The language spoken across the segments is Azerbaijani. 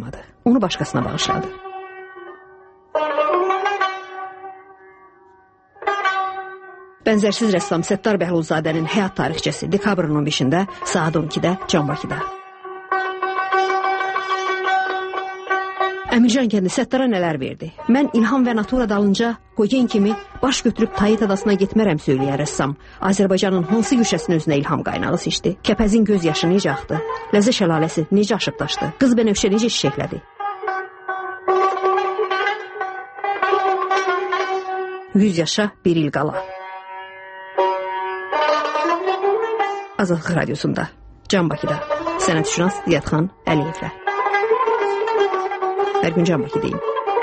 almadı. Onu başqasına bağışladı. Bənzərsiz rəssam Səttar Bəhlulzadənin həyat tarixçəsi dekabrın 15-də saat 12-də Can Bakıda. Əmircan kəndi Səttara nələr verdi? Mən İlham və Natura dalınca qoyun kimi baş götürüb Tayit adasına getmərəm söyləyən rəssam Azərbaycanın hansı güşəsinin özünə ilham qaynağı seçdi? Kəpəzin göz yaşı necə axdı? Ləzə şəlaləsi necə aşıb daşdı? Qız Bənövşə necə çiçəklədi? 100 yaşa bir il qala. Azadlıq Radiosunda, Can Bakıda, sənətşünas Ziyadxan Əliyevlə. Hər gün Can Bakıdayım.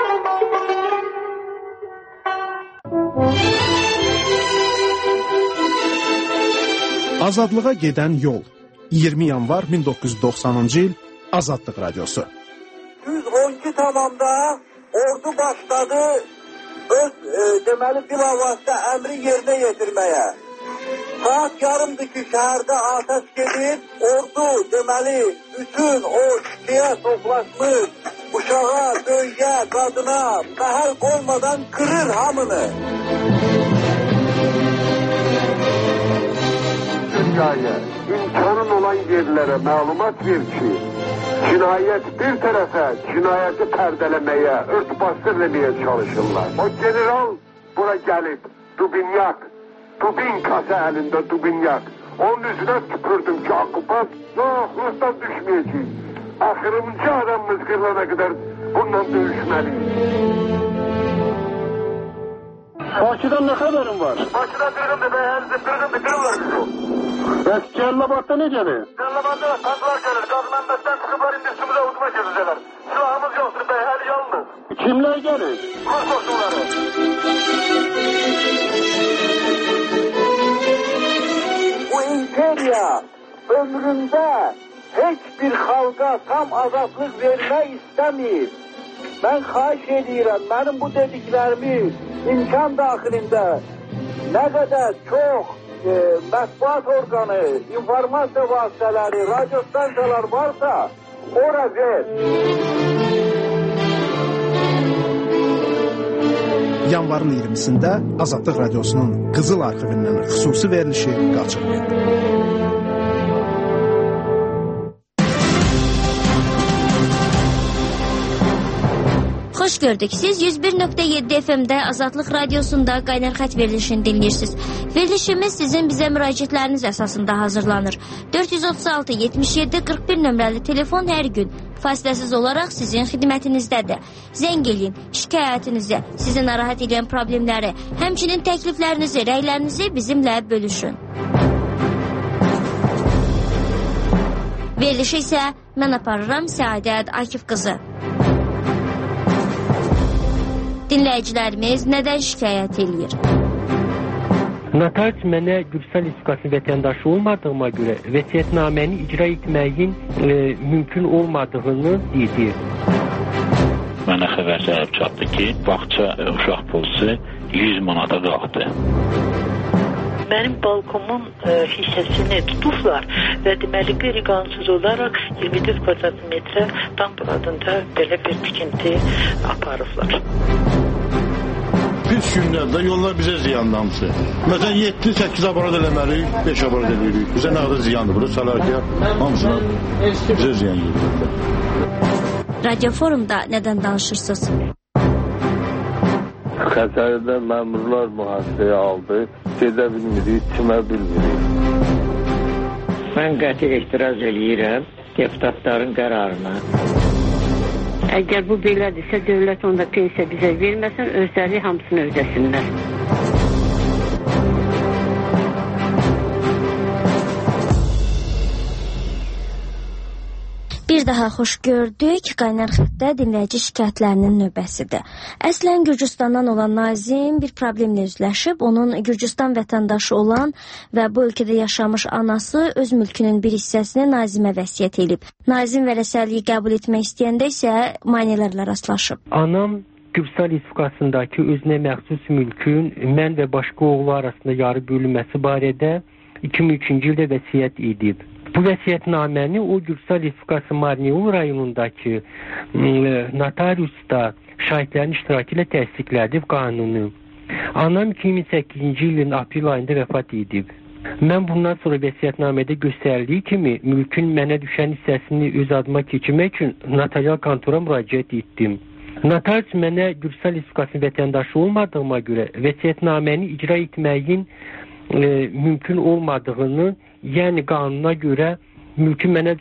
Azadlığa gedən yol. 20 yanvar 1990-cı il Azadlıq Radiosu. 112 tamamda ordu başladı öz deməli bilavasitə əmri yerinə yetirməyə. Saat yarımdır ki şəhərdə atəş gedir, ordu deməli bütün o şiyə toplaşmış uşağa, böyüyə, qadına məhəl qoymadan qırır hamını. Dünyaya, imkanın olan yerlərə məlumat ver ki, cinayət bir tərəfə cinayəti pərdələməyə, örtbasdır eləməyə çalışırlar. O general bura gəlib, Dubinkası əlində Dubinyak. Onun üzünə tüpürdüm ki, akupat, yox, Rus'tan düşməyəcək. Axırıncı adamımız qırılana qədər bununla döyüşməliyik. Bakıdan nə xəbərin var? Bakıda qırğındır, qırırlar bizi. Bəs Cəllabadda necədir? Cəllabadda qazlar gəlir, qaz mənbəsdən çıxıblar, indi üstümüzə udma gezəcəklər. Silahımız yoxdur, hər yalnız. Kimlər gəlir? Rus qoşunları. Bu imperiya ömründə heç bir xalqa tam azadlıq vermək istəmir. Mən xahiş edirəm, mənim bu dediklərimi imkan daxilində nə qədər çox mətbuat orqanı, informasiya vasitələri, radio stansiyalar varsa, ora ver. Yanvarın 20-sində Azadlıq Radiosunun Qızıl arxivindən xüsusi verilişi qaçırıldı. Xoş gördük. Siz 101.7 FM-də Azadlıq Radiosunda Qaynar Xət verilişini dinləyirsiniz. Verilişimiz sizin bizə müraciətləriniz əsasında hazırlanır. 436-77-41 nömrəli telefon hər gün fasiləsiz olaraq sizin xidmətinizdədir. Zəng eləyin, şikayətinizi, sizi narahat edən problemləri, həmçinin təkliflərinizi, rəylərinizi bizimlə bölüşün. Verilişi isə mən aparıram Səadət Akif qızı. Dinləyicilərimiz nədən şikayət edir? Notarius mənə Gürcüstan Respublikası vətəndaşı olmadığıma görə vəsiyyətnaməni icra etməyin mümkün olmadığını dedi. Mənə xəbər gəlib çatdı ki, bağça uşaq polisi 100 manata qalxdı. Mənim balkomun hissəsini tutublar və deməli qeyri-qanunsuz olaraq 24 kvadrat metrə tam adında belə bir tikinti aparıblar. Pis günlərdə yollar bizə ziyanlanmışdır. Məsələn 7-8 aparat eləməliyik, 5 aparat eləyirik. Bizə nə qədər ziyandır? Burada salarkiyat hamısına bizə ziyan gedir. Radio Forumda nədən danışırsınız? Xəzərdə məmurlar mühasirəyə aldı. Gedə bilmirik, kimə bilmirik. Mən qəti etiraz eləyirəm deputatların qərarına. Əgər bu belədirsə, dövlət onda pensiya bizə verməsin, özləri hamısını ödəsinlər. Bir daha xoş gördük. Qaynar Xətdə dinləyici şikayətlərinin növbəsidir. Əslən Gürcüstandan olan Nazim bir problemlə üzləşib. Onun Gürcüstan vətəndaşı olan və bu ölkədə yaşamış anası öz mülkünün bir hissəsini Nazimə vəsiyyət edib. Nazim vərəsəliyi qəbul etmək istəyəndə isə maneələrlə rastlaşıb. Anam Gürcüstan Respublikasındakı özünə məxsus mülkün mən və başqa oğlu arasında yarı bölünməsi barədə 2003-cü ildə vəsiyyət edib. Bu vəsiyyətnaməni o Gürcistan Respublikası Marneul rayonundakı notariusda şahidlərin iştirakı ilə təsdiqlədib qanunu. Anam 2008-ci ilin aprel ayında vəfat edib. Mən bundan sonra vəsiyyətnamədə göstərildiyi kimi mülkün mənə düşən hissəsini öz adıma keçirmək üçün notarial kontora müraciət etdim. Notarius mənə Gürcistan Respublikasının vətəndaşı olmadığıma görə vəsiyyətnaməni icra etməyin mümkün olmadığını, yəni qanuna görə mülkün mənə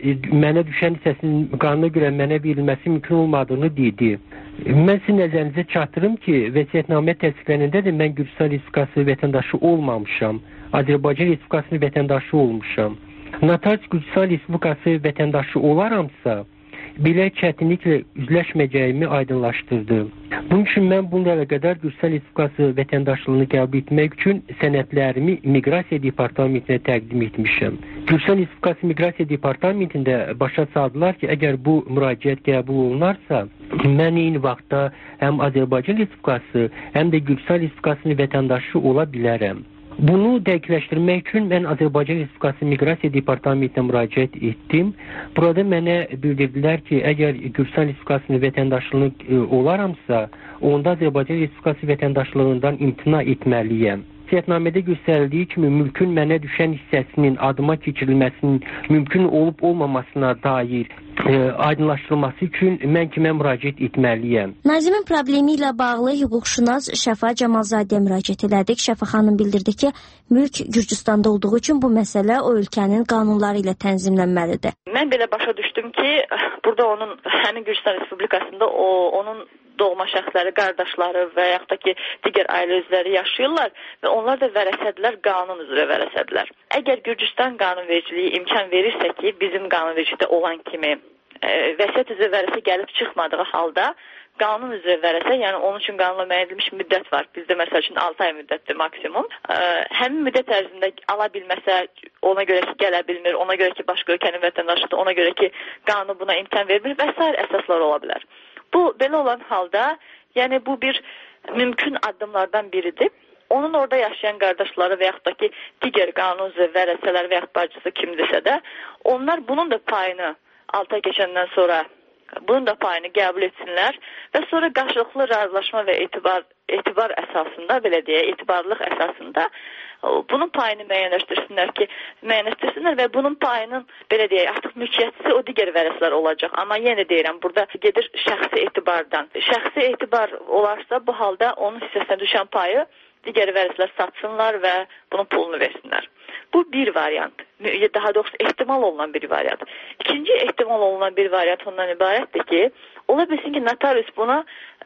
düşən hissəsinin qanuna görə mənə verilməsi mümkün olmadığını dedi. Mən sizin nəzərinizə çatdırım ki, vəsiyyətnamə təsdiqlənəndə də mən Gürcistan Respublikası vətəndaşı olmamışam. Azərbaycan Respublikasının vətəndaşı olmuşam. Notarius Gürcistan Respublikası vətəndaşı olaramsa, belə çətinliklə üzləşməyəcəyimi aydınlaşdırdı. Bunun üçün mən bununla əlaqədar Gürcistan Respublikası vətəndaşlığını qəbul etmək üçün sənədlərimi Miqrasiya Departamentinə təqdim etmişəm. Gürcistan Respublikası Miqrasiya Departamentində başa saldılar ki, əgər bu müraciət qəbul olunarsa, mən eyni vaxtda həm Azərbaycan Respublikası, həm də Gürcistan Respublikasının vətəndaşı ola bilərəm. Bunu dəqiqləşdirmək üçün mən Azərbaycan Respublikası Miqrasiya Departamentinə müraciət etdim. Burada mənə bildirdilər ki, əgər Gürcistan Respublikasının vətəndaşlığını olaramsa, onda Azərbaycan Respublikası vətəndaşlığından imtina etməliyəm. Vəsiyyətnamədə göstərildiyi kimi mülkün mənə düşən hissəsinin adıma keçirilməsinin mümkün olub olmamasına dair aydınlaşdırılması üçün mən kimə müraciət etməliyəm? Nazimin problemi ilə bağlı hüquqşünas Şəfa Camalzadəyə müraciət elədik. Şəfa xanım bildirdi ki, mülk Gürcüstanda olduğu üçün bu məsələ o ölkənin qanunları ilə tənzimlənməlidir. Mən belə başa düşdüm ki, burada onun həmin Gürcistan Respublikasında onun doğma şəxsləri, qardaşları və yaxud da ki, digər ailə üzvləri yaşayırlar və onlar da vərəsədilər, qanun üzrə vərəsədilər. Əgər Gürcistan qanunvericiliyi imkan verirsə ki, bizim qanunvericilikdə olan kimi vəsiyyət üzrə vərəsə gəlib çıxmadığı halda qanun üzrə vərəsə, yəni onun üçün qanunla müəyyən edilmiş müddət var. Bizdə məsəl üçün 6 ay müddətdir maksimum. Həmin müddət ərzində ala bilməsə, ona görə ki, gələ bilmir, ona görə ki, başqa ölkənin vətəndaşıdır, ona görə ki, qanun buna imkan vermir və s. əsaslar ola bilər. Bu, belə olan halda, yəni bu bir mümkün addımlardan biridir. Onun orada yaşayan qardaşları və yaxud da ki, digər qanun üzrə vərəsələr və yaxud bacısı kimdirsə də, onlar bunun da payını 6 ay keçəndən sonra bunun da payını qəbul etsinlər və sonra qarşılıqlı razılaşma və etibar əsasında, belə deyə, etibarlıq əsasında bunun payını müəyyənləşdirsinlər və bunun payının, belə deyək, artıq mülkiyyətçisi o digər vərəsələr olacaq. Amma yenə deyirəm, burada gedir şəxsi etibardan. Şəxsi etibar olarsa, bu halda onun hissəsinə düşən payı digər vərəsələr satsınlar və bunun pulunu versinlər. Bu bir variant, daha doğrusu ehtimal olunan bir variant. İkinci ehtimal olunan bir variant ondan ibarətdir ki, ola bilsin ki, notarius buna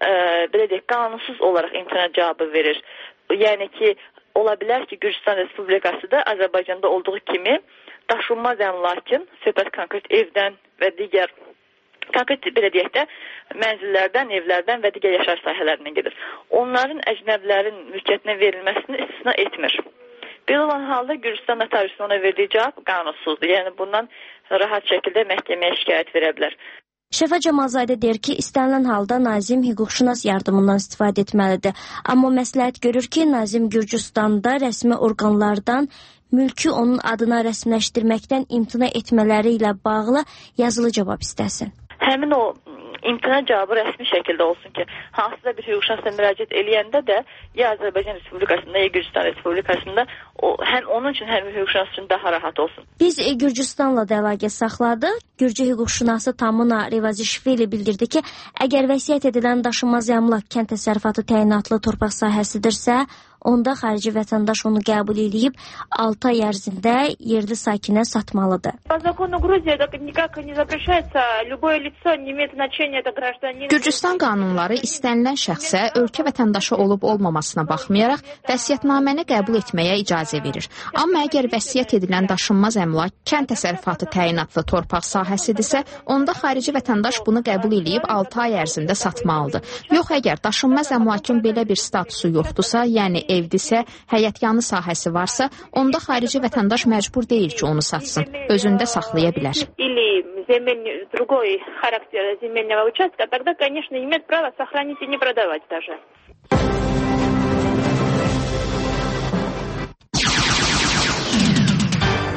belə deyək, qanunsuz olaraq imtina cavabı verir. Yəni ki, ola bilər ki, Gürcistan Respublikası da Azərbaycanda olduğu kimi daşınmaz əmlakın, söhbət konkret evdən və digər konkret belə deyək də mənzillərdən, evlərdən və digər yaşayış sahələrindən gedir. Onların əcnəbilərin mülkiyyətinə verilməsini istisna etmir. Belə olan halda Gürcistan notariusunun ona verdiyi cavab qanunsuzdur. Yəni bundan rahat şəkildə məhkəməyə şikayət verə bilər. Şəfa Camalzadə deyir ki, istənilən halda Nazim hüquqşünas yardımından istifadə etməlidir. Amma məsləhət görür ki, Nazim Gürcüstanda rəsmi orqanlardan mülkü onun adına rəsmiləşdirməkdən imtina etmələri ilə bağlı yazılı cavab istəsin. Həmin o imtina cavabı rəsmi şəkildə olsun ki, hansısa bir hüquqşünasla müraciət eləyəndə də ya Azərbaycan Respublikasında, ya Gürcistan Respublikasında həm onun üçün, həm hüquqşünas üçün daha rahat olsun. Biz Gürcistanla da əlaqə saxladıq. Gürcü hüquqşünası Tamuna Revazishvili bildirdi ki, əgər vəsiyyət edilən daşınmaz əmlak kənd təsərrüfatı təyinatlı torpaq sahəsidirsə, onda xarici vətəndaş onu qəbul edib 6 ay ərzində yerli sakinə satmalıdır. Gürcüstan qanunları istənilən şəxsə ölkə vətəndaşı olub olmamasına baxmayaraq vəsiyyətnaməni qəbul etməyə icazə verir. Amma əgər vəsiyyət edilən daşınmaz əmlak kənd təsərrüfatı təyinatlı torpaq sahəsidirsə, onda xarici vətəndaş bunu qəbul edib 6 ay ərzində satmalıdır. Yox, əgər daşınmaz əmlakın belə bir statusu yoxdursa, yəni evdirsə, həyətyanı sahəsi varsa, onda xarici vətəndaş məcbur deyil ki, onu satsın. Özündə saxlaya bilər. Другой характер земельного участка, тогда, конечно, имеет право сохранить и не продавать даже.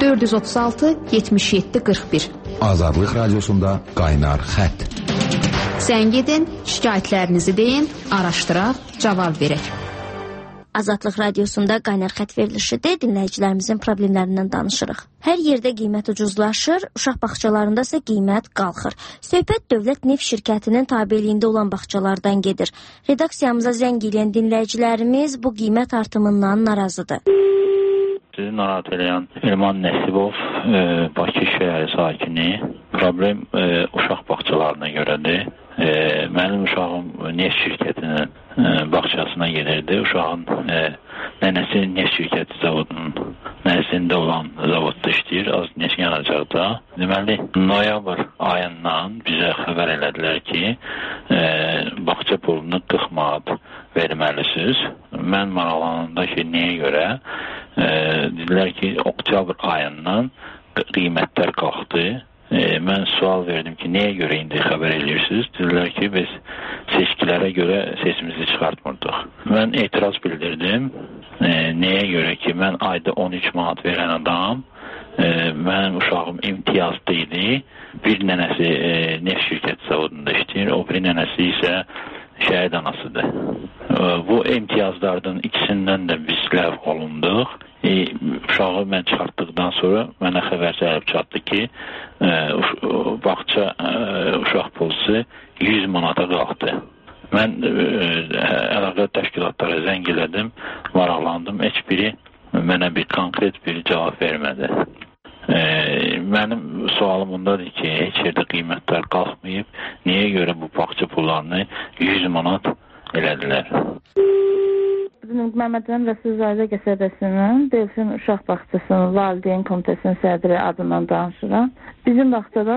436 77 41. Azadlıq Radiosunda qaynar xətt. Zəng edin, şikayətlərinizi deyin, araşdıraq, cavab verək. Azadlıq Radiosunda qaynar xətt verilişidir, dinləyicilərimizin problemlərindən danışırıq. Hər yerdə qiymət ucuzlaşır, uşaq bağçalarında isə qiymət qalxır. Söhbət Dövlət Neft Şirkətinin tabeliyində olan bağçalardan gedir. Redaksiyamıza zəng edən dinləyicilərimiz bu qiymət artımından narazıdır. Sizi narahat edən Elman Nəsibov, Bakı şəhəri sakini. Problem uşaq bağçalarına görədir. Mənim uşağım neft şirkətinin bağçasına gelirdi. Uşağın nənəsi neft şirkəti zavodunun nəzərində olan zavodda işləyir, az neft yanacaqda. Deməli, noyabr ayından bizə xəbər elədilər ki, bağça pulunu 40 manat verməlisiniz. Mən maraqlananda ki, niyə görə? Dedilər ki, oktyabr ayından qiymətlər qalxdı. Mən sual verdim ki, nəyə görə indi xəbər edirsiniz? Dedilər ki, biz seçkilərə görə sesimizi çıxartmırdıq. Mən etiraz bildirdim. Nəyə görə ki, mən ayda 13 manat verən adam, mənim uşağım imtiyazlı idi. Bir nənəsi neft şirkəti zavodunda işləyir, o bir nənəsi isə şəhid anasıdır. Bu imtiyazlardan ikisindən də biz ləğv olunduq. Uşağı mən çıxartdıqdan sonra mənə xəbər gəlib çatdı ki, bağça uşaq pulusu 100 manata qalxdı. Mən əlaqə təşkilatlara zəng elədim, maraqlandım. Heç biri mənə bir konkret bir cavab vermədi. Mənim sualım bundadır ki, heç yerdə qiymətlər qalxmayıb, niyə görə bu bağça pullarını 100 manat elədilər? Məmmədəmin Rəsulzadə qəsəbəsinin Delfin Uşaq Bağçasının Valideyn Komitəsinin sədri adından danışıram. Bizim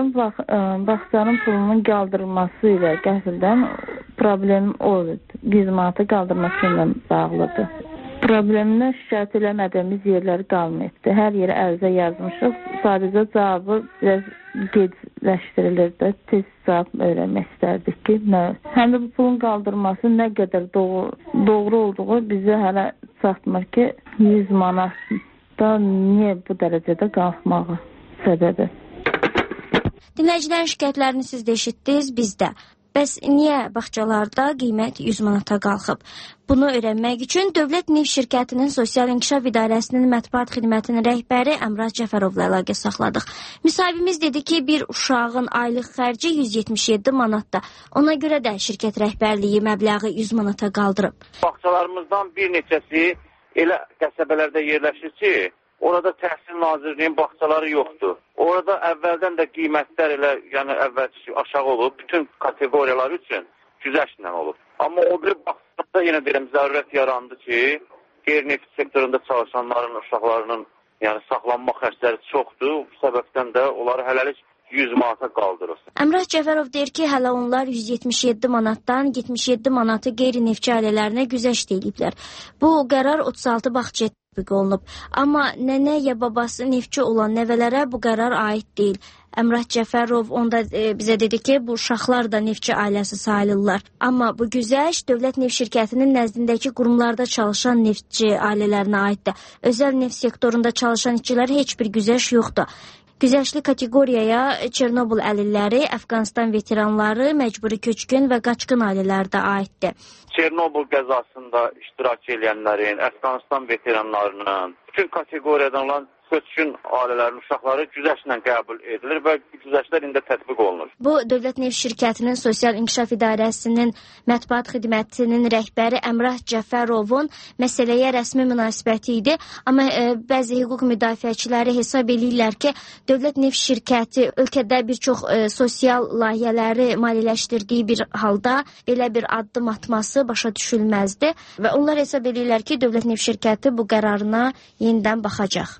bağçanın pulunun qaldırılması ilə qəfildən problem oldu. 100 manatı qaldırması ilə bağlıdır. Problemdən şikayət eləmədiyimiz yerləri qalmayıbdır. Hər yerə ərizə yazmışıq. Sadəcə cavabı biraz gecləşdirilirdi. Tez cavab öyrənmək istərdik ki, həm də bu pulun qaldırması nə qədər doğru olduğu bizə hələ çatmır ki, 100 manatda niyə bu dərəcədə qalxmağı səbəbi. Dinləyicilərin şikayətlərini siz də eşitdiniz, biz də. Bəs niyə bağçalarda qiymət 100 manata qalxıb? Bunu öyrənmək üçün Dövlət Neft Şirkətinin Sosial İnkişaf İdarəsinin mətbuat xidmətinin rəhbəri Əmrah Cəfərovla əlaqə saxladıq. Müsahibimiz dedi ki, bir uşağın aylıq xərci 177 manatda. Ona görə də şirkət rəhbərliyi məbləği 100 manata qaldırıb. Bağçalarımızdan bir neçəsi elə qəsəbələrdə yerləşir ki, orada Təhsil Nazirliyinin bağçaları yoxdur. Orada əvvəldən də qiymətlər elə, yəni əvvəlki aşağı olub, bütün kateqoriyalar üçün güzəştlə olub. Amma o bir bağçada yenə deyirəm, zərurət yarandı ki, qeyri-neft sektorunda çalışanların, uşaqlarının yəni saxlanma xərcləri çoxdur. Bu səbəbdən də onları hələlik 100 manata qaldırır. Əmrah Cəfərov deyir ki, hələ onlar 177 manatdan 77 manatı qeyri-neftçi ailələrinə güzəşt ediblər. Bu qərar 36 bağçaya tətbiq olunub. Amma nənə ya babası neftçi olan nəvələrə bu qərar aid deyil. Əmrah Cəfərov onda bizə dedi ki, bu uşaqlar da neftçi ailəsi sayılırlar. Amma bu güzəşt Dövlət Neft Şirkətinin nəzdindəki qurumlarda çalışan neftçi ailələrinə aiddir. Özəl neft sektorunda çalışan işçilərə heç bir güzəşt yoxdur. Güzəştli kateqoriyaya Çernobıl əlilləri, Əfqanistan veteranları, məcburi köçkün və qaçqın ailələri də aiddir. Çernobıl qəzasında iştirak edənlərin, Əfqanistan veteranlarının, bütün kateqoriyadan olan köçkün ailələrin uşaqları güzəştlə qəbul edilir və güzəştlər indi tətbiq olunur. Bu, Dövlət Neft Şirkətinin Sosial İnkişaf İdarəsinin mətbuat xidmətinin rəhbəri Əmrah Cəfərovun məsələyə rəsmi münasibəti idi. Amma bəzi hüquq müdafiəçiləri hesab edirlər ki, Dövlət Neft Şirkəti ölkədə bir çox sosial layihələri maliyyələşdirdiyi bir halda belə bir addım atması başa düşülməzdi və onlar hesab edirlər ki, Dövlət Neft Şirkəti bu qərarına yenidən baxacaq.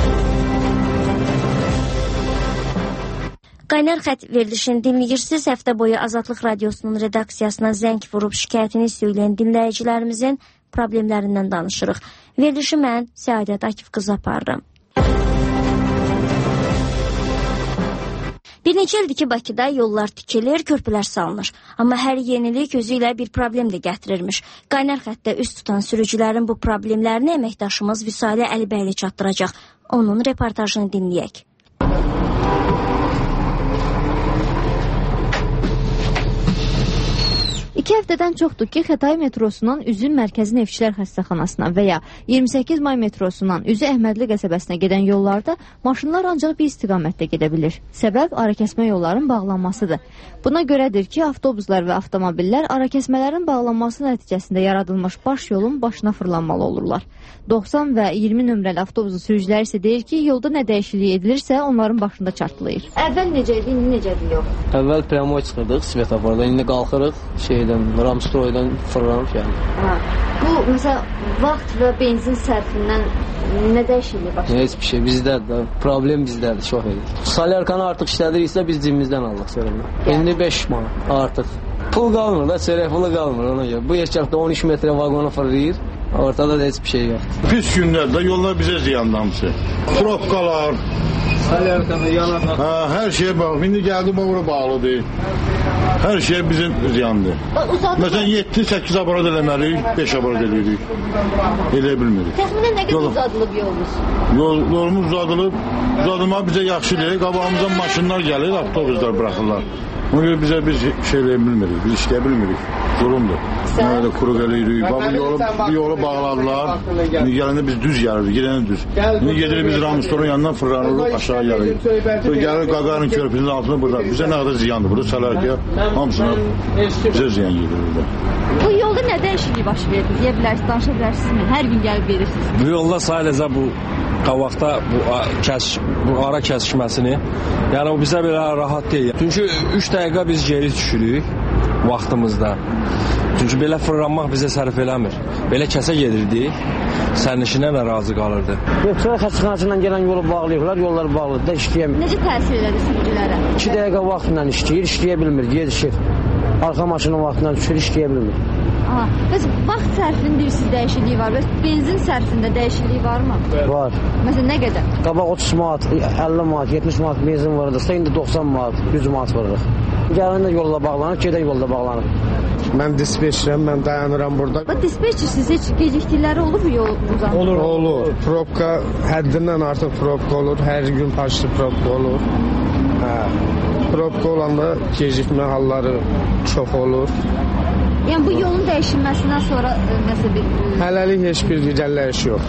Qaynar xətt verilişini dinləyirsiniz. Həftə boyu Azadlıq Radiosunun redaksiyasına zəng vurub şikayətini söyləyən dinləyicilərimizin problemlərindən danışırıq. Verilişi mən Səadət Akif qızı aparıram. Bir neçə ildir ki, Bakıda yollar tikilir, körpülər salınır. Amma hər yenilik özü ilə bir problem də gətirirmiş. Qaynar xəttdə üst tutan sürücülərin bu problemlərini əməkdaşımız Vüsalə Əlibəyli çatdıracaq. Onun reportajını dinləyək. İki həftədən çoxdur ki, Xətai metrosundan üzü Mərkəzi Neftçilər Xəstəxanasına və ya 28 may metrosundan üzü Əhmədli qəsəbəsinə gedən yollarda maşınlar ancaq bir istiqamətdə gedə bilir. Səbəb arakəsmə yolların bağlanmasıdır. Buna görədir ki, avtobuslar və avtomobillər arakəsmələrin bağlanması nəticəsində yaradılmış baş yolun başına fırlanmalı olurlar. 90 və 20 nömrəli avtobusun sürücüləri isə deyir ki, yolda nə dəyişiklik edilirsə onların başında çartlayır. Əvvəl necə idi, indi necədir yol? Əvvəl pryamoy çıxırdıq svetofordan, indi qalxırıq Ramstroydan fırlanıb yəni. Bu, məsələ, vaxt və benzin sərfindən nə dəyişiklik başlayır? Heç bir şey, bizdədir. Problem bizdədir, çox edir. Salyarkanı artıq işlədiriksə biz cibimizdən aldıq sörəmlə. İndi 5 manat artıq. Pul qalmır da, çörək pulu qalmır ona görə. Bu yaşaqda 13 metrə vaqona fırlayır, ortada da heç bir şey yoxdur. Pis gündədir də, yollar bizə ziyanlamsı. Tropkalar, salyarkanı, yanacaq. Hər şeyə bax, indi gəldi bura bağlıdır. Hər şey bizim ziyandır. Məsələn, 7-8 aparat eləməliyik, 5 aparat eləyirik. Elə bilmirik. Təxminən nə qədər uzadılıb yolumuz? Yolumuz uzadılmaq bizə yaxşıdır. Qabağımızdan maşınlar gəlir, avtobuslar buraxırlar. Ona görə bizə bir şey eləyə bilmirik, biz işləyə bilmirik. Zulumdur. Nədə quruq eləyirik. Bu yolu bağladılar. İndi gələndə biz düz gəlirik, gedəndə düz. İndi gedirik biz Ramstorun yanından fırlanırıq, aşağı gəlirik. Gəlir Qaqarın körpünün altına burada. Bizə nə qədər ziyandır burada, Salarkiya hamısına bizə ziyan gedir burada. Bu yolda nə dəyişiklik baş verdi? Deyə bilərsiniz, danışa bilərsinizmi? Hər gün gəlib verirsiniz. Bu yolda sadəcə bu qabaqda bu ara kəsişməsini, yəni o bizə belə rahat deyil. Çünki 3 dəqiqə biz geri düşürük vaxtımızda. Çünki belə fırlanmaq bizə sərf eləmir. Belə kəsə gedirdik, sərnişinə də razı qalırdı. Neftçilər xəstəxanasından gələn yolu bağlayırlar, yollar bağlıdır da işləyəmir. Necə təsir elədi sürücülərə? 2 dəqiqə vaxtla işləyə bilmir, yetişir. Arxa maşının vaxtından düşür, işləyə bilmir. Aha, bəs vaxt sərfinin deyirsiniz dəyişikliyi var, bəs benzin sərfində dəyişikliyi varmı? Var. Məsələn, nə qədər? Qabaq 30 manat, 50 manat, 70 manat benzin varıdırsa, indi 90 manat, 100 manat varırıq. Gələndə yolla bağlanır, gedən yolda bağlanır. Mən dispetçirəm, mən dayanıram burada. Bu dispetçisiz heç gecikdikləri olur mu yol uzanır? Olur. Probka həddindən artıq probka olur, hər gün paçlı probka olur. Probka olanda gecikmə halları çox olur. Yəni bu yolun dəyişilməsindən sonra nəsə bir... Hələlik heç bir irəliləyiş yox.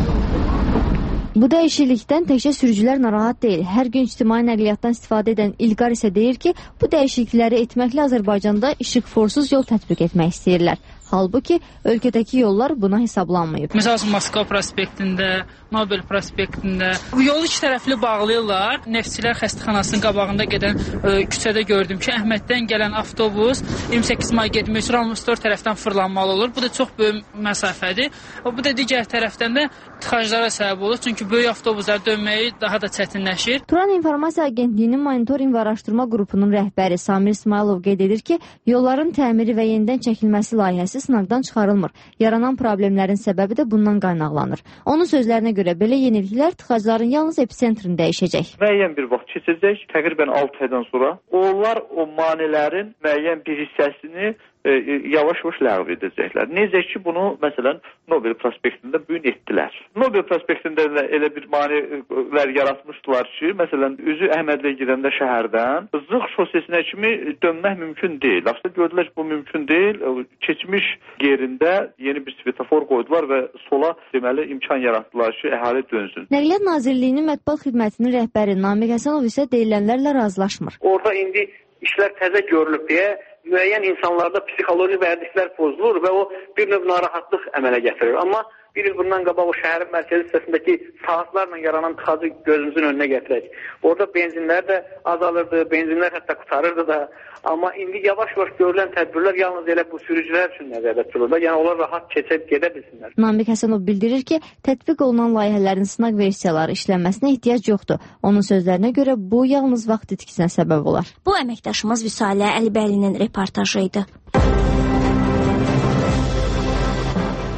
Bu dəyişiklikdən təkcə sürücülər narahat deyil. Hər gün ictimai nəqliyyatdan istifadə edən İlqar isə deyir ki, bu dəyişiklikləri etməklə Azərbaycanda işıqforsuz yol tətbiq etmək istəyirlər. Halbuki ölkədəki yollar buna hesablanmayıb. Məsələn, Moskva prospektində, Nobel prospektində yolu iki tərəfli bağlayırlar. Neftçilər Xəstəxanasının qabağında gedən küçədə gördüm ki, Əhməddən gələn avtobus 28 may getmək üçün Ramstor tərəfdən fırlanmalı olur. Bu da çox böyük məsafədir. Bu da digər tərəfdən də tıxaclara səbəb olur. Çünki böyük avtobuslar dönməyi daha da çətinləşir. Turan İnformasiya Agentliyinin monitorinq və araşdırma qrupunun rəhbəri Samir İsmailov qeyd edir ki, yolların təmiri və yenidən çəkilməsi layihəsi sınaqdan çıxarılmır. Yaranan problemlərin səbəbi də bundan qaynaqlanır. Onun sözlərinə görə belə yeniliklər tıxacların yalnız episentrını dəyişəcək. Müəyyən bir vaxt keçəcək, təqribən 6 aydan sonra. Onlar o manələrin müəyyən bir hissəsini yavaş-yavaş ləğv edəcəklər. Necə ki, bunu məsələn Nobel prospektində bu gün etdilər. Nobel prospektində elə bir maneələr yaratmışdılar ki, məsələn, üzü Əhmədliyə gedəndə şəhərdən Zığ şosesinə kimi dönmək mümkün deyil. Aslında gördülər ki, bu mümkün deyil. Keçmiş yerində yeni bir svetofor qoydular və sola deməli imkan yaratdılar ki, əhali dönsün. Nəqliyyat Nazirliyinin mətbuat xidmətinin rəhbəri Namiq Həsənov isə deyilənlərlə razılaşmır. Orada indi işlər təzə görülüb deyə müəyyən insanlarda psixoloji vərdişlər pozulur və o bir növ narahatlıq əmələ gətirir. Amma bir il bundan qabaq o şəhərin mərkəzi hissəsindəki saatlarla yaranan tıxacı gözümüzün önünə gətirək. Orada benzinlər də azalırdı, benzinlər hətta qutarırdı da. Amma indi yavaş-yavaş görülən tədbirlər yalnız elə bu sürücülər üçün nəzərdə tutulur. Yəni onlar rahat keçib gedə bilsinlər. Namiq Həsənov bildirir ki, tətbiq olunan layihələrin sınaq versiyaları işlənməsinə ehtiyac yoxdur. Onun sözlərinə görə bu yalnız vaxt itkisinə səbəb olar. Bu əməkdaşımız Vüsalə Əlibəlinin reportajı idi.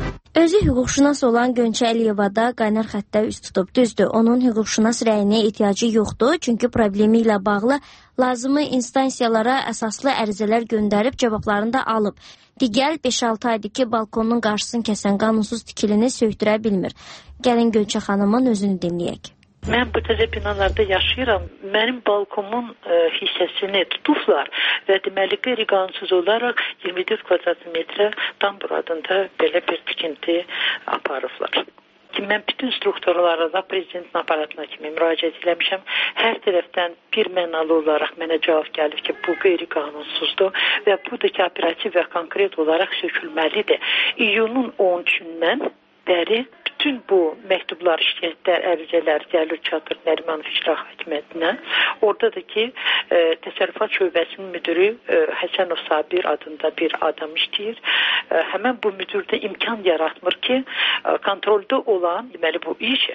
Özü hüquqşünas olan Gönçə Əliyeva da qaynar xəttə üst tutub. Düzdür, onun hüquqşünas rəyinə ehtiyacı yoxdur, çünki problemi ilə bağlı lazımı instansiyalara əsaslı ərizələr göndərib cavablarını da alıb. Digər 5-6 aydır ki, balkonun qarşısını kəsən qanunsuz tikilini söktürə bilmir. Gəlin Gönçə xanımın özünü dinləyək. Mən bu təzə binalarda yaşayıram. Mənim balkomun hissəsini tutublar və deməli qeyri-qanunsuz olaraq 24 kvadrat metrə tambur adında belə bir tikinti aparıblar. Mən bütün strukturlara da prezidentin aparatına kimi müraciət eləmişəm. Hər tərəfdən bir mənalı olaraq mənə cavab gəlib ki, bu qeyri-qanunsuzdur və budur ki, operativ və konkret olaraq sökülməlidir. İyunun 13-dən bəri bütün bu məktublar, şikayətlər, ərizələr gəlir çatır Nərimanov İcra Hakimiyyətinə. Orada da ki, təsərrüfat şöbəsinin müdürü Həsənov Sabir adında bir adam işləyir. Həmən bu müdürdə imkan yaratmır ki, kontrolda olan, deməli bu iş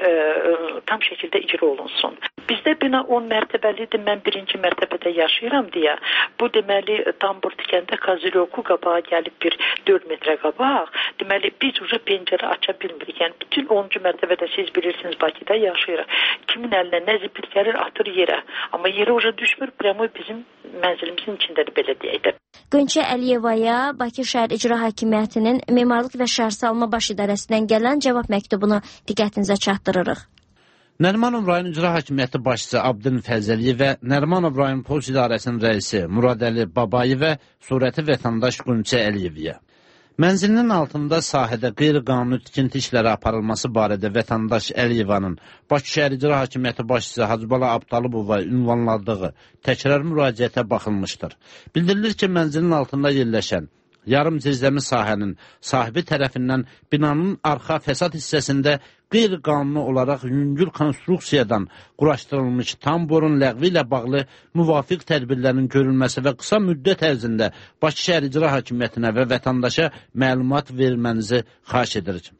tam şəkildə icra olunsun. Bizdə bina 10 mərtəbəlidir, mən 1-ci mərtəbədə yaşayıram deyə. Bu deməli tambur tikəndə Kaziloku qabağa gəlib bir 4 metrə qabaq. Deməli biz uca pəncərə aça bilmirik. Yəni bütün 10-cu mərtəbədə siz bilirsiniz Bakıda yaşayırıq. Kimin əlinə nə zibil gəlir atır yerə. Amma yerə uca düşmür, prəmoy bizim mənzilimizin içindədir belə deyək də. Gönçə Əliyevaya Bakı Şəhər İcra Hakimiyyətinin Memarlıq və Şəhərsalma Baş İdarəsindən gələn cavab məktubunu diqqətinizə çatdırırıq. Nərimanov rayon İcra Hakimiyyəti başçısı Abdin Fəzəliyev və Nərimanov rayon Polis İdarəsinin rəisi Muradəli Babayev və surəti vətəndaş Gönçə Əliyeviyə. Mənzilinin altında sahədə qeyri-qanuni tikinti işləri aparılması barədə vətəndaş Əliyevanın Bakı Şəhər İcra Hakimiyyəti başçısı Hacıbala Abtalıbova ünvanladığı təkrar müraciətə baxılmışdır. Bildirilir ki, mənzilin altında yerləşən yarım zirzəmi sahənin sahibi tərəfindən binanın arxa fəsad hissəsində qeyri-qanuni olaraq yüngül konstruksiyadan quraşdırılmış tamborun ləğvi ilə bağlı müvafiq tədbirlərin görülməsi və qısa müddət ərzində Bakı Şəhər İcra Hakimiyyətinə və vətəndaşa məlumat vermənizi xahiş edirik.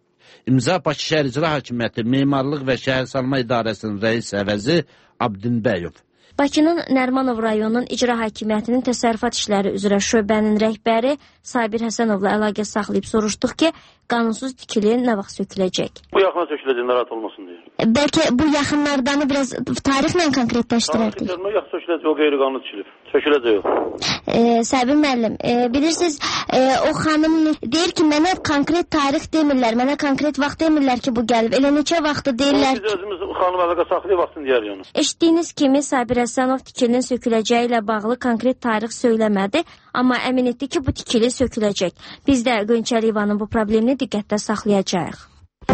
İmza Bakı Şəhər İcra Hakimiyyəti Memarlıq və Şəhərsalma İdarəsinin rəis əvəzi Abdinbəyov. Bakının Nərimanov rayonunun İcra Hakimiyyətinin təsərrüfat işləri üzrə şöbənin rəhbəri Sabir Həsənovla əlaqə saxlayıb soruşduq ki, qanunsuz tikili nə vaxt söküləcək? Bu yaxına söküləcək, narahat olmasın deyə. Bəlkə bu yaxınlardanı biraz tarixlə konkretləşdirərdik. Yaxın söküləcək, o qeyri-qanuni tikilib. Söküləcək o. Sabir müəllim, bilirsiniz, o xanım deyir ki, mənə konkret tarix demirlər, mənə konkret vaxt demirlər ki, bu gəlib. Elə neçə vaxtı deyirlər ki... Biz özümüz xanım əlaqə saxlayıb vaxtını deyərik onu. Eşitdiyiniz kimi Sabir Həsənov tikilinin söküləcəyi ilə bağlı konkret tarix söyləmədi, amma əmin etdi ki, bu tikili söküləcək. Biz də Gönçə Əliyevanın bu problemini diqqətdə saxlayacağıq.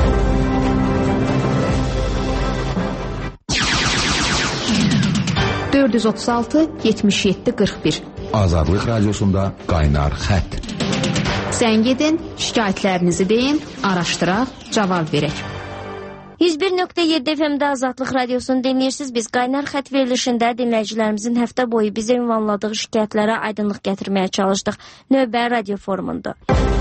...436-77-41 Azadlıq Radiosunda Qaynar Xətt. Zəng edin, şikayətlərinizi deyin, araşdıraq, cavab verək. 101.7 FM-də Azadlıq Radiosunu dinləyirsiniz. Biz Qaynar Xətt verilişində dinləyicilərimizin həftə boyu bizə ünvanladığı şikayətlərə aydınlıq gətirməyə çalışdıq. Növbə radio forumunda.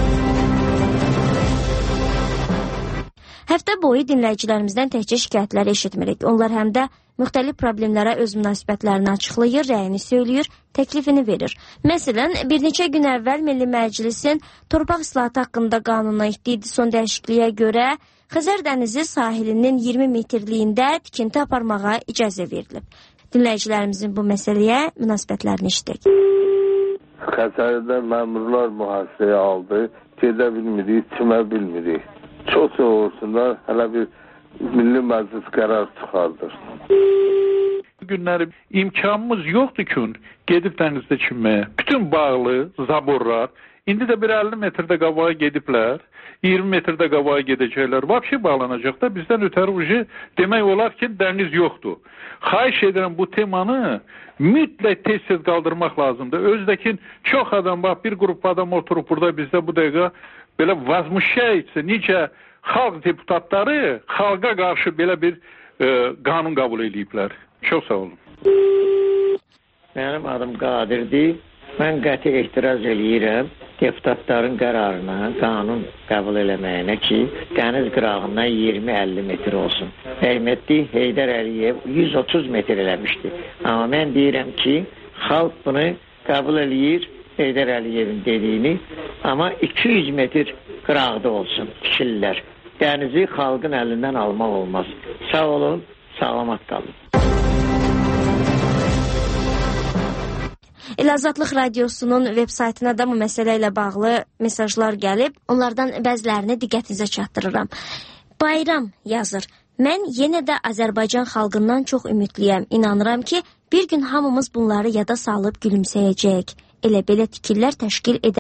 Həftə boyu dinləyicilərimizdən təkcə şikayətləri eşitmirik. Onlar həm də müxtəlif problemlərə öz münasibətlərini açıqlayır, rəyini söyləyir, təklifini verir. Məsələn, bir neçə gün əvvəl Milli Məclisin torpaq islahatı haqqında qanuna etdiyi son dəyişikliyə görə Xəzər dənizi sahilinin 20 metrliyində tikinti aparmağa icazə verilib. Dinləyicilərimizin bu məsələyə münasibətlərini eşitdik. Xəzərdə məmurlar mühasirəyə aldı, gedə bilmirik, içmə bilmirik. Çox soğursunlar, hələ bir Milli Məclis qərar çıxardır. Bu günləri imkanımız yoxdur ki, gedib dənizdə çimməyə. Bütün bağlı, zaborlar, indi də bir 50 metrdə qabağa gediblər, 20 metrdə qabağa gedəcəklər. Vapşi bağlanacaq da bizdən ötəri ucu demək olar ki, dəniz yoxdur. Xahiş edirəm bu temanı mütləq tez-tez qaldırmaq lazımdır. Özdəkin çox adam, bax bir qrup adam oturub burada bizdə bu dəqiqə belə vazmışa necə xalq deputatları xalqa qarşı belə bir qanun qəbul ediblər. Çox sağ olun. Mənim adım Qadirdir. Mən qəti etiraz eləyirəm deputatların qərarına, qanun qəbul eləməyinə ki, dəniz qırağından 20-50 metr olsun. Rəhmətli Heydər Əliyev 130 metr eləmişdi. Amma mən deyirəm ki, xalq bunu qəbul eləyir Heydər Əliyevin dediyini, amma 200 metr qırağda olsun tikililər. Dənizi xalqın əlindən almaq olmaz. Sağ olun, sağlamat qalın. Azadlıq Radiosunun veb saytına da bu məsələ ilə bağlı mesajlar gəlib. Onlardan bəzilərini diqqətinizə çatdırıram. Bayram yazır. Mən yenə də Azərbaycan xalqından çox ümidliyəm. İnanıram ki, bir gün hamımız bunları yada salıb gülümsəyəcəyik. Elə belə tikillər təşkil edəcək.